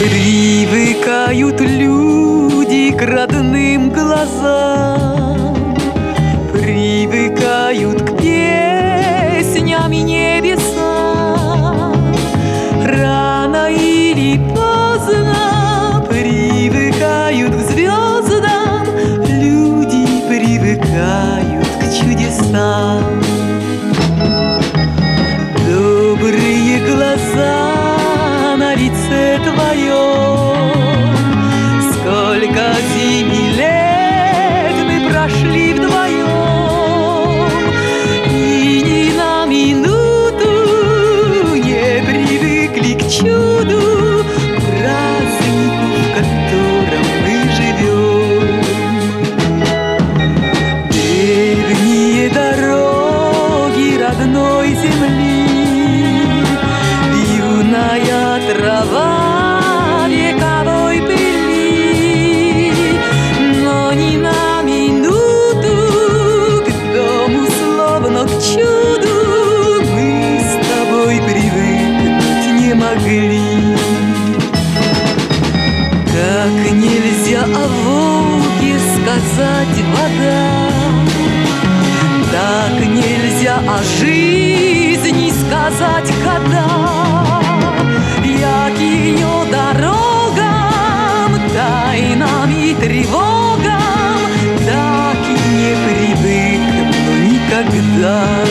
Привыкают люди к родным глазам, привыкают к песням и небесам. Рано или поздно привыкают к звездам, люди привыкают к чудесам. Добрые глаза на лице твоем, сколько зимних лет мы прошли вдвоем, и ни на минуту не привыкли к чуду, празднику, в котором мы живем. Древние дороги родной земли, юная трава вековой пыли, но ни на минуту к дому, словно к чуду, мы с тобой привыкнуть не могли. Как нельзя о Волге сказать вода, так нельзя о жизни сказать года. Як ее дорогам, тайнам и тревогам, так и не привыкну никогда.